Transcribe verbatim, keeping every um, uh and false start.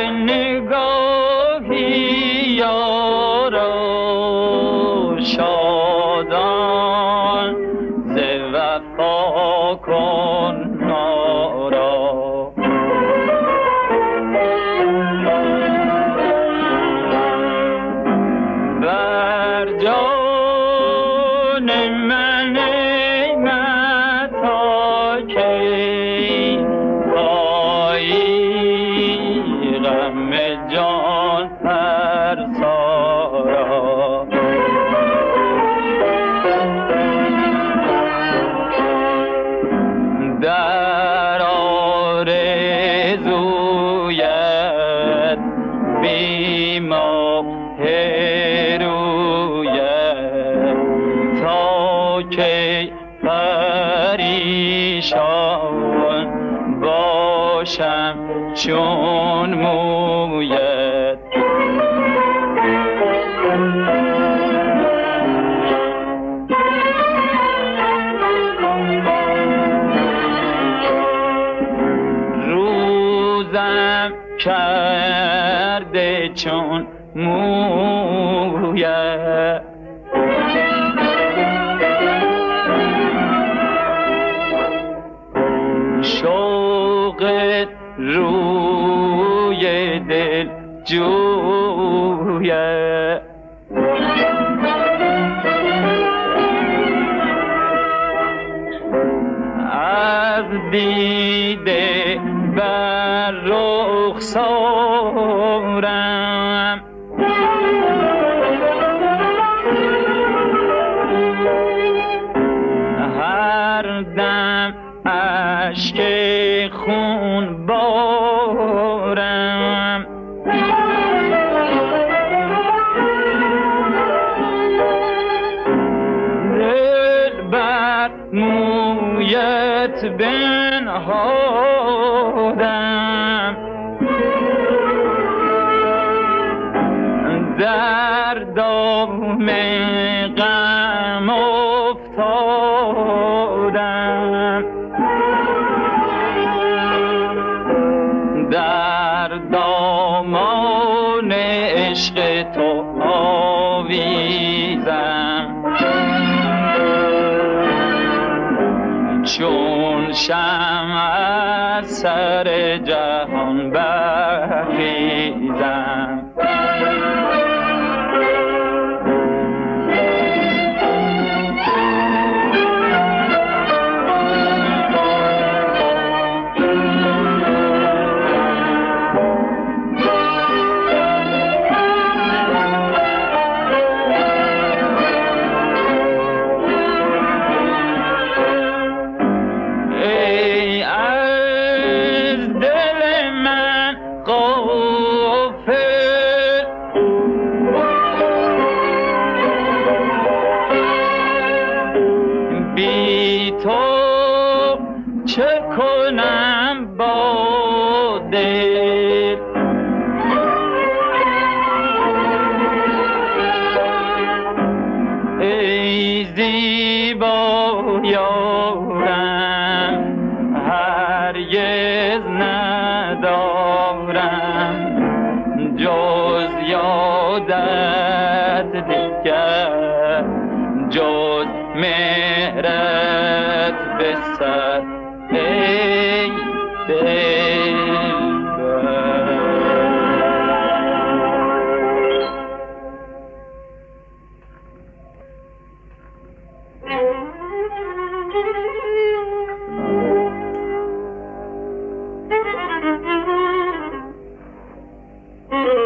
نگاهی یارا شادان ز وفا کن ما را. بر جان من ای متا کی پایی غم جان فرسا را. در آرزویت بی ماه رویت تا کی پریشان باشم چون مویت. روزم کرده چون مویت شوق روی دل جویت. از دیده بر رخسارم هر دم اشک خون بارم. دل بر مویت بنهادم در دام غم افتادم. در دامان عشق تو آویزم چون شمع از سر جهان برخیزم. بی تو چه کنم با دل ای زیبا یارم هرگز ندارم جز یادت دیگر جز مهرت به سر ای دلبر. Thank you.